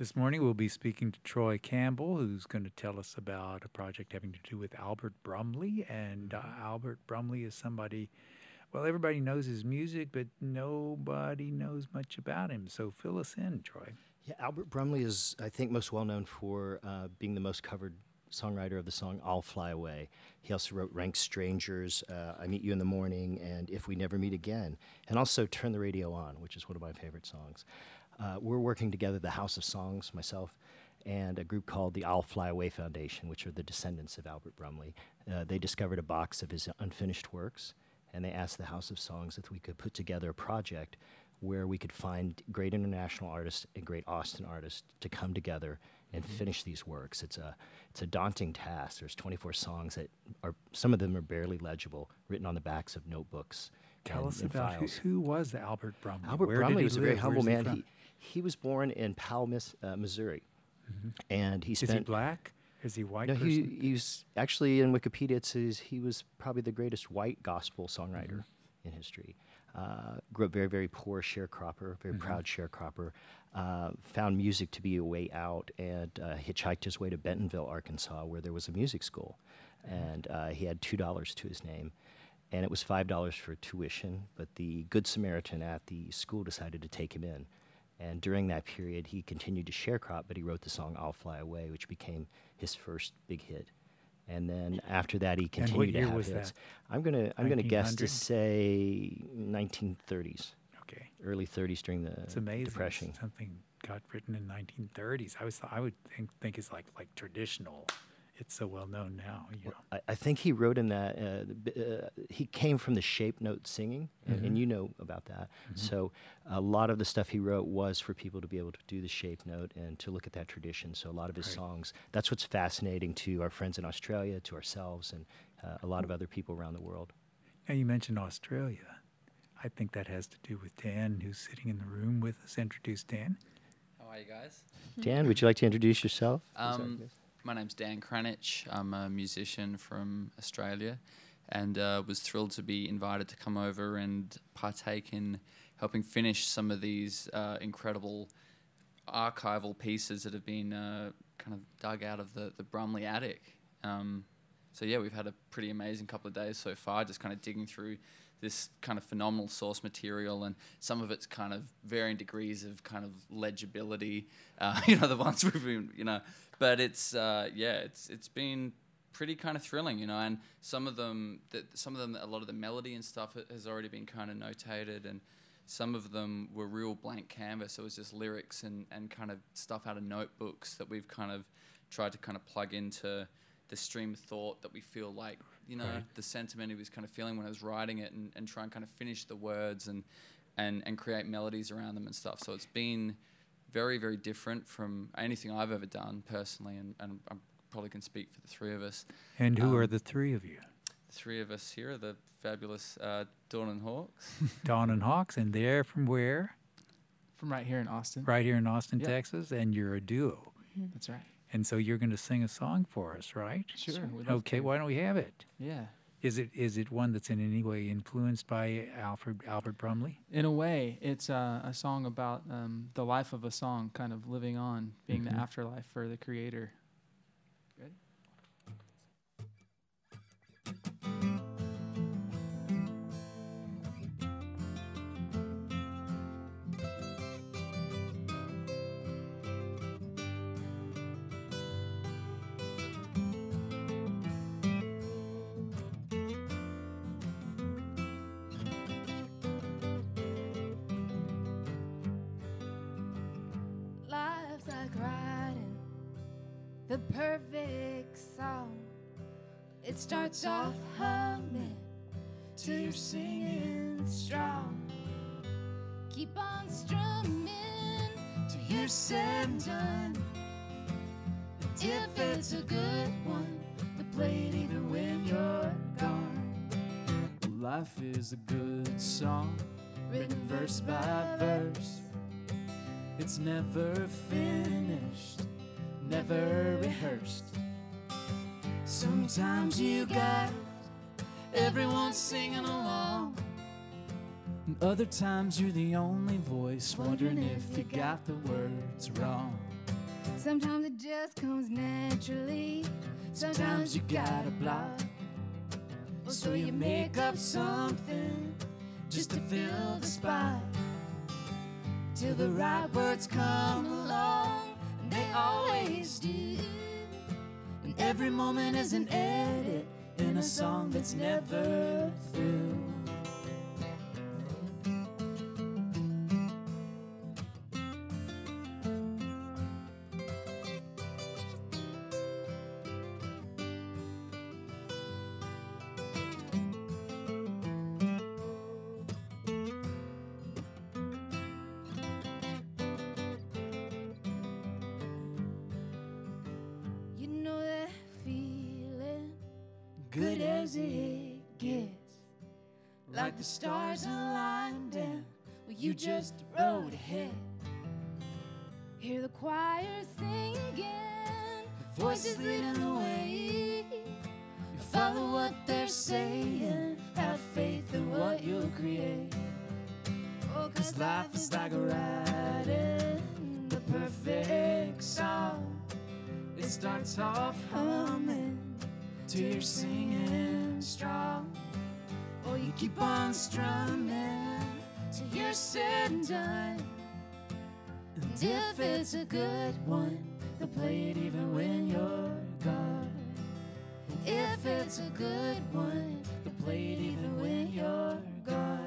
This morning we'll be speaking to Troy Campbell, who's going to tell us about a project having to do with Albert Brumley. And Albert Brumley is somebody, well, everybody knows his music, but nobody knows much about him. So fill us in, Troy. Yeah, Albert Brumley is, I think, most well known for being the most covered songwriter of the song "I'll Fly Away." He also wrote "Rank Strangers," "I Meet You in the Morning," and "If We Never Meet Again," and also "Turn the Radio On," which is one of my favorite songs. We're working together, the House of Songs, myself, and a group called the I'll Fly Away Foundation, which are the descendants of Albert Brumley. They discovered a box of his unfinished works, and they asked the House of Songs if we could put together a project where we could find great international artists and great Austin artists to come together and finish these works. It's a daunting task. There's 24 songs that are, some of them are barely legible, written on the backs of notebooks. Tell us about who was Albert Brumley. Albert Where Brumley did he was a live? very humble Where's man. He was born in Powell, Missouri, and he spent. Is he black? Is he white? No, person? he's actually in Wikipedia. It says he was probably the greatest white gospel songwriter in history. Grew up very, very poor sharecropper, very proud sharecropper. Found music to be a way out, and hitchhiked his way to Bentonville, Arkansas, where there was a music school, and he had $2 to his name. And it was $5 for tuition, but the Good Samaritan at the school decided to take him in. And during that period, he continued to sharecrop, but he wrote the song "I'll Fly Away," which became his first big hit. And then after that, he continued to have hits. That? I'm gonna guess to 1900? say 1930s, Okay. early 30s during the It's amazing. Depression. Something got written in 1930s. I would think it's like traditional. It's so well known now. You know. I think he wrote in that, he came from the shape note singing, and you know about that. So a lot of the stuff he wrote was for people to be able to do the shape note and to look at that tradition. So a lot of his songs, that's what's fascinating to our friends in Australia, to ourselves, and a lot of other people around the world. Now you mentioned Australia. I think that has to do with Dan, who's sitting in the room with us. Introduce Dan. How are you guys? Dan, would you like to introduce yourself? My name's Dan Cranich. I'm a musician from Australia, and was thrilled to be invited to come over and partake in helping finish some of these incredible archival pieces that have been kind of dug out of the Brumley attic. So yeah, we've had a pretty amazing couple of days so far, just kind of digging through this kind of phenomenal source material, and some of it's kind of varying degrees of kind of legibility, the ones we've been, but it's been pretty kind of thrilling, and some of them, a lot of the melody and stuff has already been kind of notated, and some of them were real blank canvas. So it was just lyrics and kind of stuff out of notebooks that we've kind of tried to kind of plug into the stream of thought that we feel like, the sentiment he was kind of feeling when I was writing it, and try and kind of finish the words and create melodies around them and stuff. So it's been very, very different from anything I've ever done personally, and I probably can speak for the three of us. And who are the three of you? The three of us here are the fabulous Dawn and Hawks. Dawn and Hawks, and they're from where? From right here in Austin. Right here in Austin, Yeah. Texas, and you're a duo. That's right. And so you're going to sing a song for us, right? Sure. we'd love Okay, to. why don't we have it? Yeah. Is it one that's in any way influenced by Albert Brumley? In a way, it's a song about the life of a song, kind of living on, being the afterlife for the creator. Ready? Life's like writing the perfect song. It starts off humming till you're singing strong. Keep on strumming till you're said and done. And if it's a good one, to play it even when you're gone. Life is a good song, written verse by verse. It's never finished, never rehearsed. Sometimes you got everyone singing along, and other times you're the only voice wondering if you got the words wrong. Sometimes it just comes naturally. Sometimes you gotta block. So you make up something just to fill the spot. Till the right words come along, and they always do. And every moment is an edit in a song that's never through. You know that feeling, good as it gets, like the stars aligned and well, you just rode ahead. Hear the choir sing again, the voices leading the way. You follow what they're saying, have faith in what you'll create. Oh, 'cause life is like writing the perfect song. It starts off humming till you're singing strong. Or you keep on strumming till you're said and done. And if it's a good one, they'll play it even when you're gone. If it's a good one, they'll play it even when you're gone.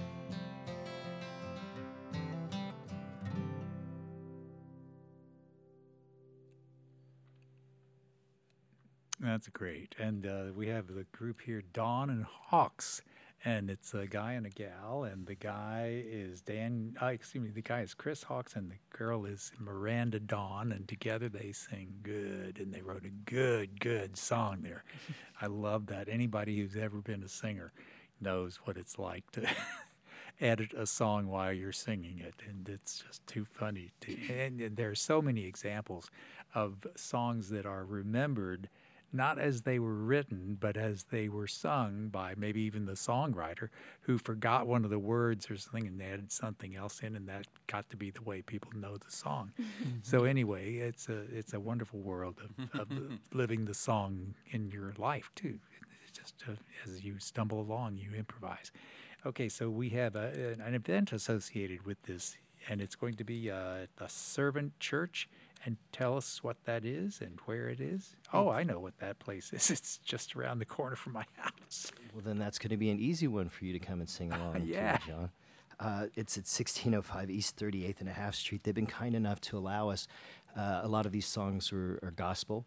That's great. And we have the group here, Dawn and Hawks. And it's a guy and a gal. And the guy is the guy is Chris Hawks, and the girl is Miranda Dawn. And together they sing good. And they wrote a good song there. I love that. Anybody who's ever been a singer knows what it's like to edit a song while you're singing it. And it's just too funny. And there are so many examples of songs that are remembered not as they were written, but as they were sung by maybe even the songwriter who forgot one of the words or something and added something else in, and that got to be the way people know the song. So anyway, it's a wonderful world of living the song in your life too. It's just as you stumble along, you improvise. Okay, so we have an event associated with this, and it's going to be at the Servant Church. And tell us what that is and where it is. Oh, I know what that place is. It's just around the corner from my house. Well, then that's going to be an easy one for you to come and sing along Yeah. to, John. It's at 1605 East 38th and a half Street. They've been kind enough to allow us. A lot of these songs are gospel.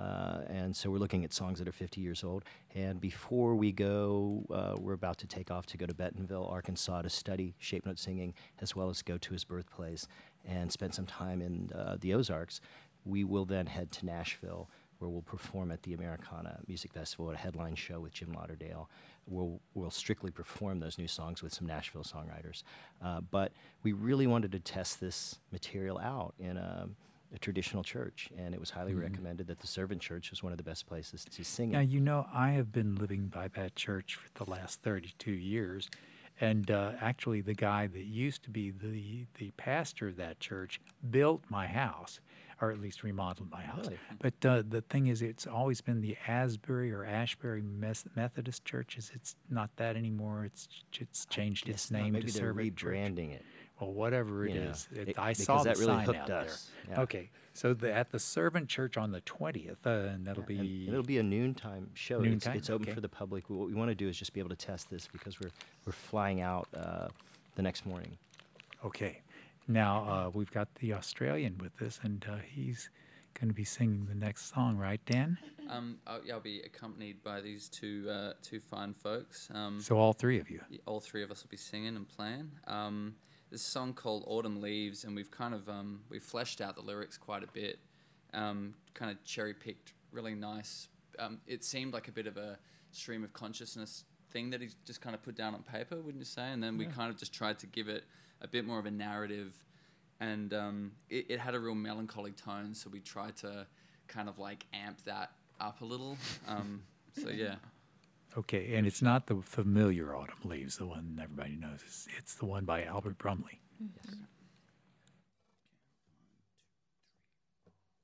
And so we're looking at songs that are 50 years old. And before we go, we're about to take off to go to Bentonville, Arkansas to study shape note singing, as well as go to his birthplace and spend some time in the Ozarks. We will then head to Nashville, where we'll perform at the Americana Music Festival at a headline show with Jim Lauderdale. We'll strictly perform those new songs with some Nashville songwriters. But we really wanted to test this material out in a traditional church, and it was highly recommended that the Servant Church was one of the best places to sing Now, it. you know, I have been living by that church for the last 32 years. And actually, the guy that used to be the pastor of that church built my house, or at least remodeled my house. Really? But the thing is, it's always been the Asbury or Ashbury Methodist Churches. It's not that anymore. It's changed its Guess not. name Maybe to they're Servant Church. rebranding it. Well, whatever it You know, is. it- I because saw the that really sign hooked out us. there. Yeah. Okay, so at the Servant Church on the 20th, and that'll And be... it'll be a noontime show. Noontime? It's open Okay. for the public. What we want to do is just be able to test this because we're flying out the next morning. Okay. Now, we've got the Australian with us, and he's going to be singing the next song, right, Dan? I'll be accompanied by these two fine folks. So all three of you. All three of us will be singing and playing. This song called Autumn Leaves, and we've kind of we've fleshed out the lyrics quite a bit, kind of cherry picked really nice. It seemed like a bit of a stream of consciousness thing that he's just kind of put down on paper, wouldn't you say? And then we kind of just tried to give it a bit more of a narrative, and it had a real melancholy tone, so we tried to kind of like amp that up a little. So yeah. Okay, and it's not the familiar Autumn Leaves, the one everybody knows. It's the one by Albert Brumley. Yes.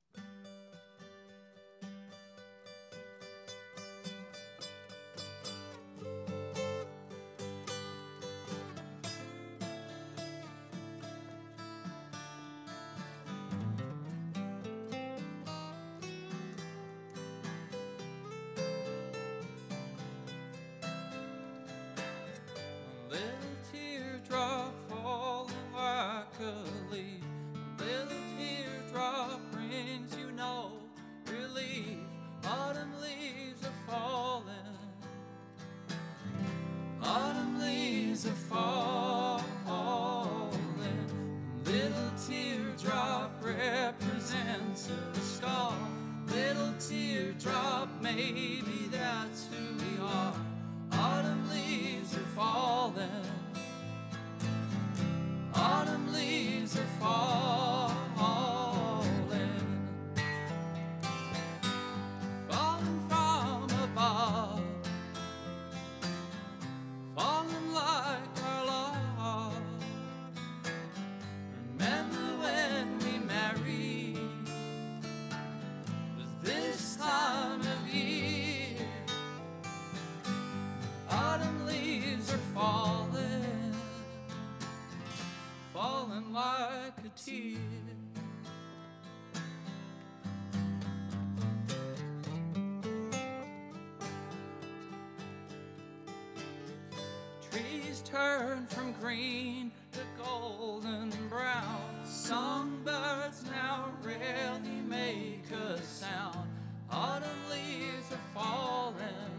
trees turn from green to golden brown. Songbirds now rarely make a sound. Autumn leaves are falling.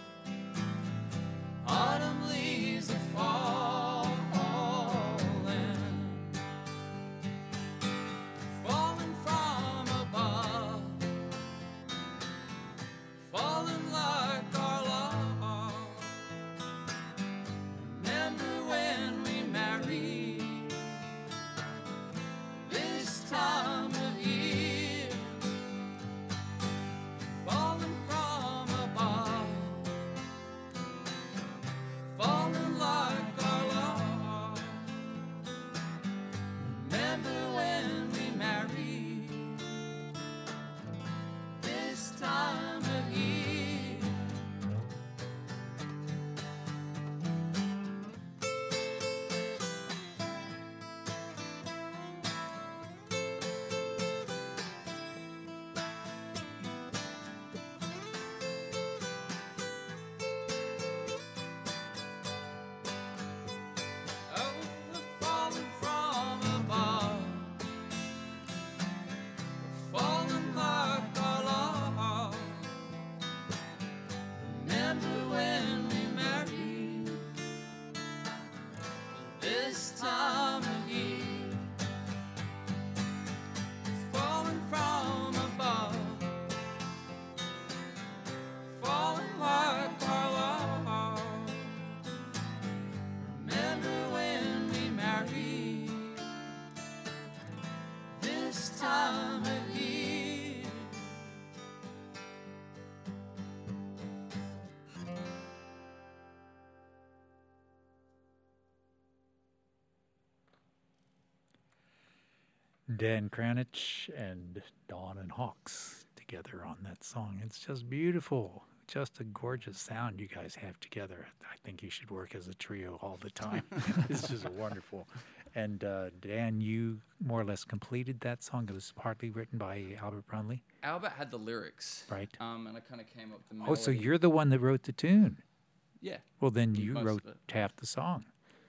Autumn leaves are falling. Falling from above. Falling like our love. Remember when we married? This time of year. Falling from above. Falling like our love. Remember when we married? This time of year. Oh, falling from above. Falling like our love. Remember when we married? This time of year. Falling from above. Falling like our love. Remember when we married? This time of year. Dan Kranich and Dawn and Hawks together on that song. It's just beautiful. Just a gorgeous sound you guys have together. I think you should work as a trio all the time. It's just wonderful. And Dan, you more or less completed that song. It was partly written by Albert Brumley. Albert had the lyrics. Right. And I kind of came up with the melody. Oh, so you're the one that wrote the tune. Yeah. Well, then you Most wrote of it. half the song.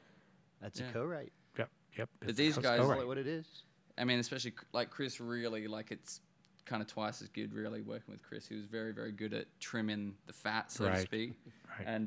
That's Yeah. a co-write. Yep. But it's these a guys- Is co-write. that what it is? I mean, especially like Chris, really, like it's kind of twice as good, really, working with Chris. He was very, very good at trimming the fat, so to Right. speak. Right. And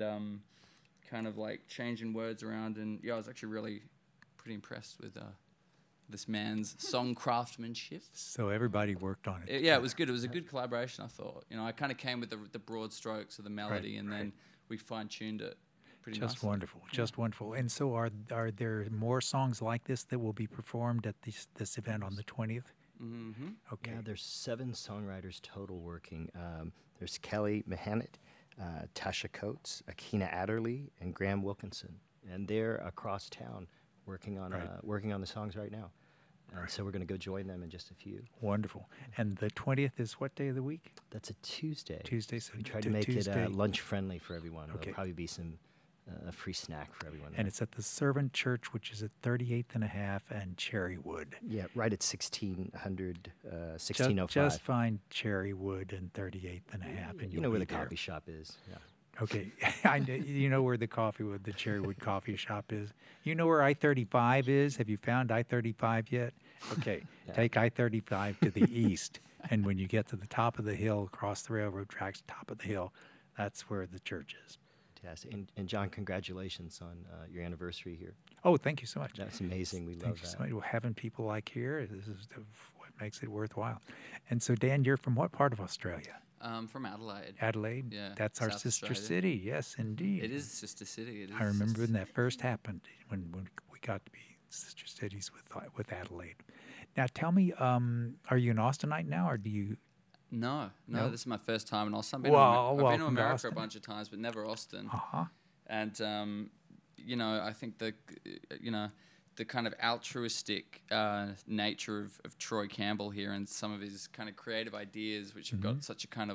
kind of like changing words around. And yeah, I was actually really pretty impressed with this man's song craftsmanship. So everybody worked on it. Yeah, it was good. It was a good collaboration, I thought. You know, I kind of came with the broad strokes of the melody, and right. then we fine-tuned it pretty Just nicely. wonderful, just wonderful. And so, are there more songs like this that will be performed at this event on the 20th? Mm-hmm. Okay, Yeah, there's 7 songwriters total working. There's Kelly Mahannett, Tasha Coates, Akina Adderley, and Graham Wilkinson, and they're across town working on Right. working on the songs right now. And so we're going to go join them in just a few. wonderful. And the 20th is what day of the week? That's a Tuesday. Tuesday. So We try to make Tuesday. it lunch friendly for everyone. Okay. There'll probably be some a free snack for everyone. And it's at the Servant Church, which is at 38th and a half and Cherrywood. yeah, right at 1600, 1605. Just find Cherrywood and 38th and a half, and you you'll know where be the there. coffee shop is. Yeah. Okay, you know where the Cherrywood coffee shop is. You know where I-35 is. Have you found I-35 yet? Okay, Yeah. take I-35 to the east, and when you get to the top of the hill, across the railroad tracks, top of the hill, that's where the church is. Fantastic. And John, congratulations on your anniversary here. Oh, thank you so much. That's amazing. We Thank love you that. so much. Well, having people like here, this is what makes it worthwhile. And so, Dan, you're from what part of Australia? From Adelaide. Adelaide? Yeah, That's our South sister Australia. city. Yes, indeed. It is sister city. It is I remember sister when that first happened, when we got to be sister cities with Adelaide. Now, tell me, are you an Austinite now, or do you? No, No? this is my first time in Austin. I've Well, I've been to welcome to America Austin. a bunch of times, but never Austin. Uh-huh. And you know, I think the kind of altruistic nature of Troy Campbell here and some of his kind of creative ideas, which have got such a kind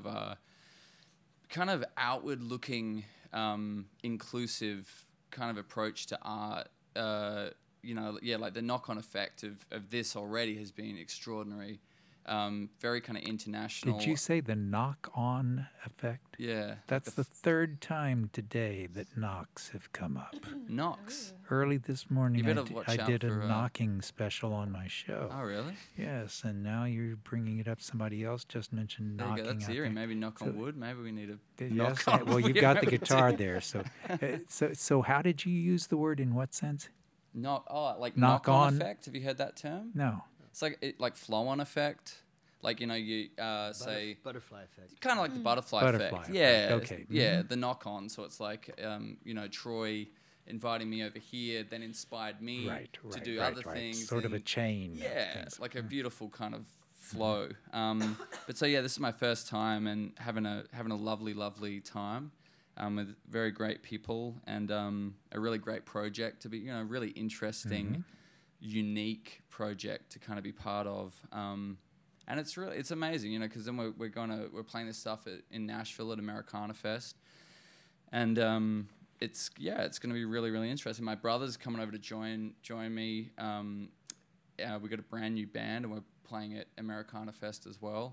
of outward-looking, inclusive kind of approach to art. Like the knock-on effect of this already has been extraordinary. very kind of international. Did you say the knock-on effect? Yeah. That's the third time today that knocks have come up. knocks. Early this morning, You better watch I out did a for, knocking special on my show. Oh, really? Yes, and now you're bringing it up. Somebody else just mentioned There you knocking. go. That's out eerie. there. Maybe knock So- on wood. Maybe we need a Yes, knock on well, you've wood. got the guitar there. So how did you use the word in what sense? Knock Knock knock-on on. effect. Have you heard that term? No. It's like flow-on effect. Like, you say Butterfly effect. kind of like the butterfly, Butterfly effect. effect, Yeah. okay. Yeah, the knock-on. So it's like Troy inviting me over here, then inspired me to do other things. Sort of a and- chain. of Yeah, things. like a beautiful kind of flow. But so yeah, this is my first time and having a lovely time with very great people and a really great project to be, really interesting, unique project to kind of be part of. And it's amazing, because then we're playing this stuff in Nashville at Americana Fest, and it's going to be really, really interesting. My brother's coming over to join me. We got a brand new band, and we're playing at Americana Fest as well.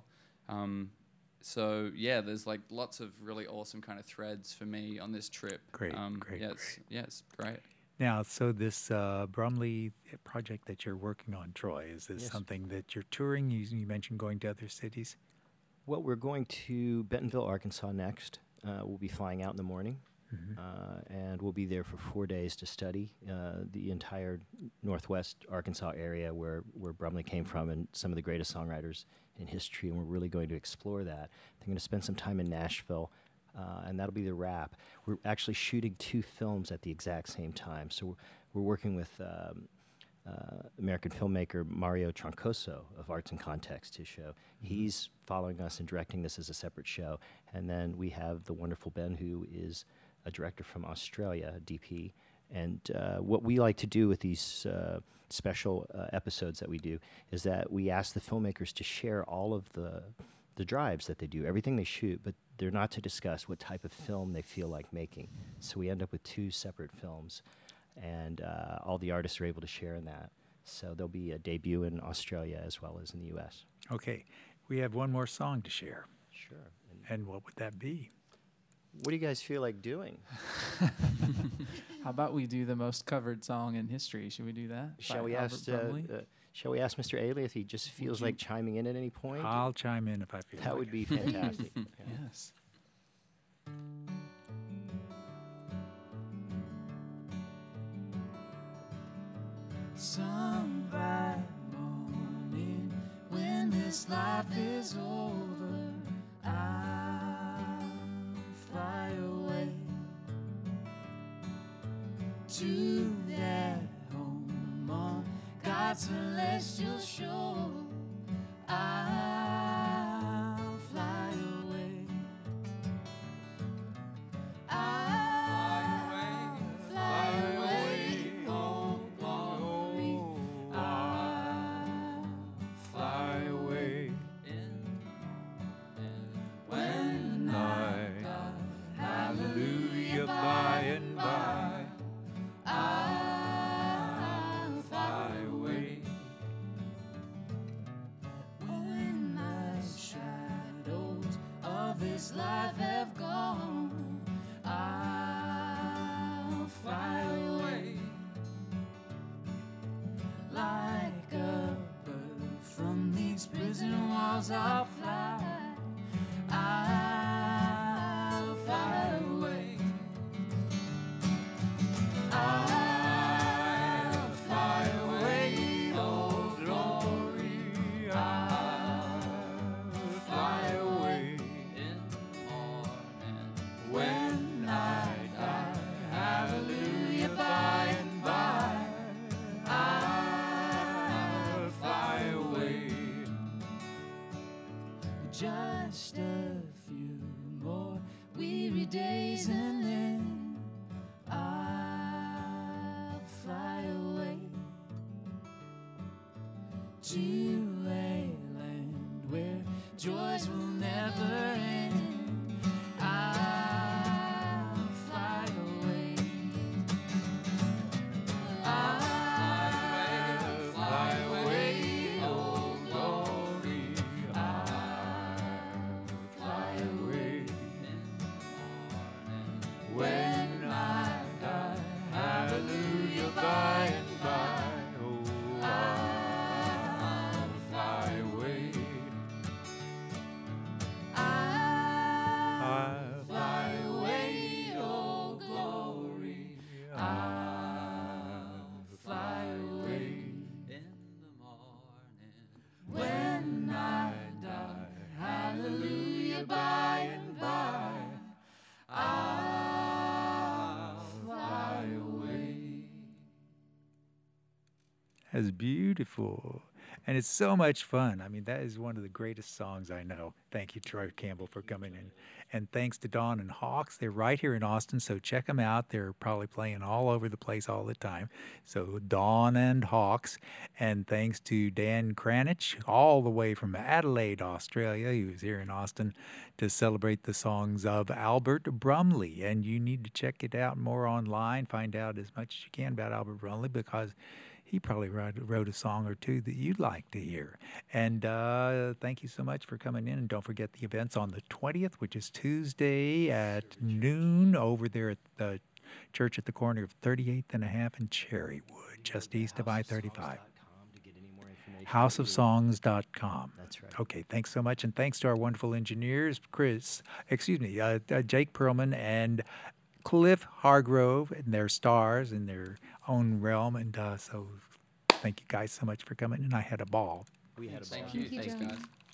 So yeah, there's like lots of really awesome kind of threads for me on this trip. Great. It's great. Now, so this Brumley project that you're working on, Troy, is this Yes. something that you're touring? You mentioned going to other cities. Well, we're going to Bentonville, Arkansas next. We'll be flying out in the morning, and we'll be there for 4 days to study the entire northwest Arkansas area where Brumley came from and some of the greatest songwriters in history, and we're really going to explore that. I'm going to spend some time in Nashville, and that'll be the wrap. We're actually shooting 2 films at the exact same time, so we're working with American filmmaker Mario Troncoso of Arts and Context, his show. He's following us and directing this as a separate show. And then we have the wonderful Ben, who is a director from Australia, DP. And what we like to do with these special episodes that we do is that we ask the filmmakers to share all of the drives that they do, everything they shoot, but they're not to discuss what type of film they feel like making. So we end up with 2 separate films. And all the artists are able to share in that. So there'll be a debut in Australia as well as in the U.S. Okay, we have one more song to share. Sure. And And what would that be? what do you guys feel like doing? How about we do the most covered song in history? Should we do that? Shall By we Albert ask? Brumley? Shall we ask Mr. Ailey if he just feels like chiming in at any point? I'll chime in if I feel That like would it. be fantastic. Yeah. Yes. Some bright morning when this life is over, I'll fly away to that home on God's celestial shore. I'll fly away. I'll fly away, oh glory. I'll fly away when I die. Hallelujah, by and by. I'll fly away. When my shadows of this life have gone, I'll fly away like a bird from these prison walls. I'll fly. I'll fly away. I'll fly away, oh glory. I'll fly away when I die. Hallelujah, by and by. I'll fly away. Just a few more weary days and then I'll fly away to a land where joys will never end. I'll fly away. I'll fly away, oh glory. That's beautiful. And it's so much fun. I mean, that is one of the greatest songs I know. Thank you, Troy Campbell, for coming in. And thanks to Dawn and Hawks. They're right here in Austin, so check them out. They're probably playing all over the place all the time. So Dawn and Hawks. And thanks to Dan Cranich, all the way from Adelaide, Australia. He was here in Austin to celebrate the songs of Albert Brumley. And you need to check it out more online. Find out as much as you can about Albert Brumley, because he probably wrote a song or two that you'd like to hear. And thank you so much for coming in. And don't forget the events on the 20th, which is Tuesday at noon over there at the church at the corner of 38th and a half and Cherrywood, just east of I-35. Houseofsongs.com. That's right. Okay, thanks so much. And thanks to our wonderful engineers, Jake Perlman and Cliff Hargrove, and their stars in their own realm. And so thank you guys so much for coming, and I had a ball. We had a Thank ball. you. Thank you, Thanks, John. guys.